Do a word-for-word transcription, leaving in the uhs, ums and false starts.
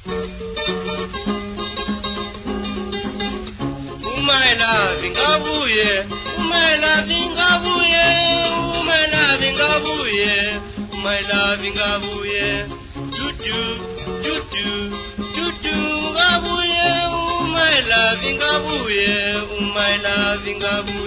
My love, Ingabuye, my love, Ingabuye, my love, Ingabuye, my love, Ingabuye, tutu, tutu, tutu, Ingabuye, my love, Ingabuye, my love, Ingabuye.